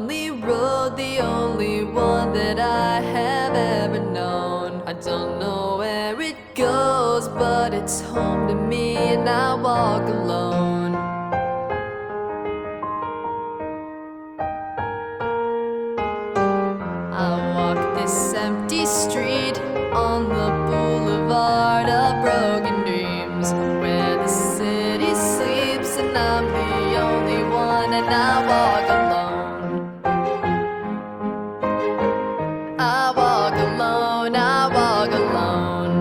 lonely road, the only one that I have ever known. I don't know where it goes, but it's home to me, and I walk alone. I walk this empty street on the boulevard of broken dreams, where the city sleeps and I'm the only one, and I walk alone. I walk alone, I walk alone.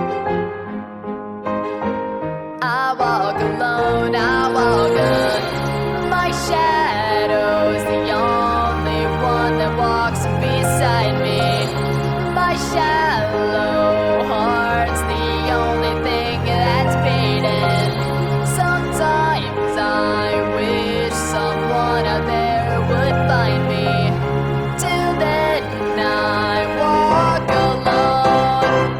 I walk alone, I walk alone. My shadow's the only one that walks beside me. My shallow heart's the only thing that's beating. Sometimes I wish someone out there would find me. Till then I walk alone.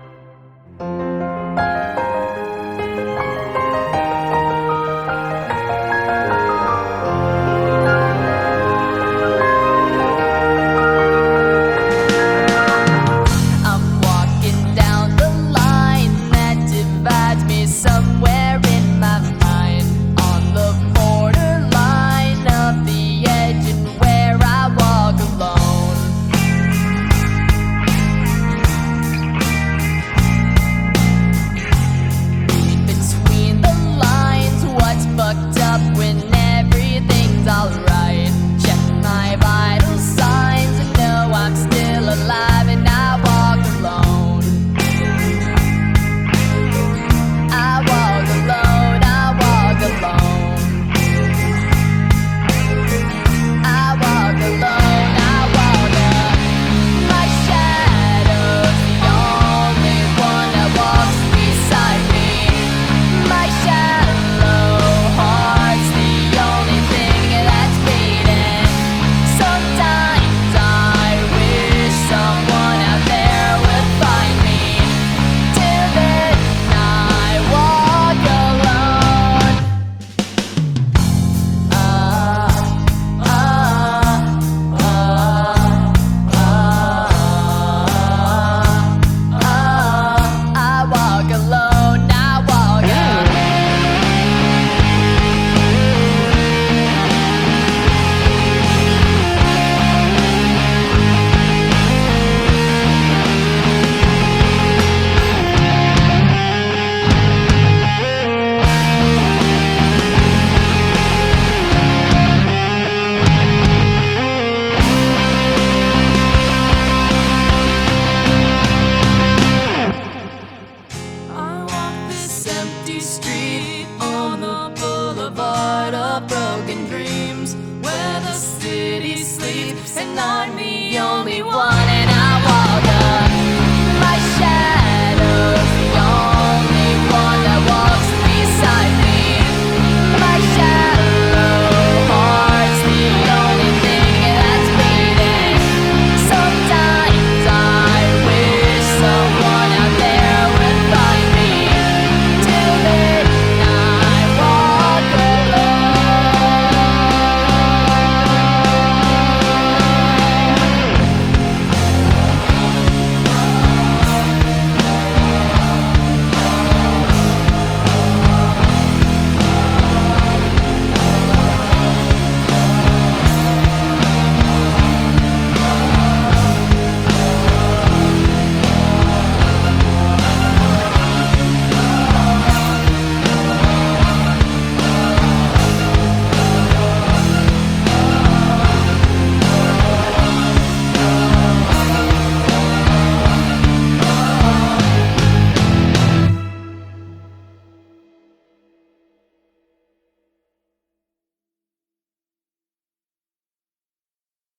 I'm walking down the line that divides me somewhere in my mind, on the borderline of the edge and where I walk alone. Between the lines, what's fucked up when everything's alright? Check my vital signs and know I'm still alive, and I walk alone. I walk alone, I walk alone. I walk alone, I walk alone. My shadow's the only one that walks beside me. My shallow heart's the only thing that's beating. Sometimes I wish someone out there would find me. Till then I walk alone. I walk alone, I walk alone. I walk this empty street on the boulevard of broken dreams, where the city sleeps and I'm the only one.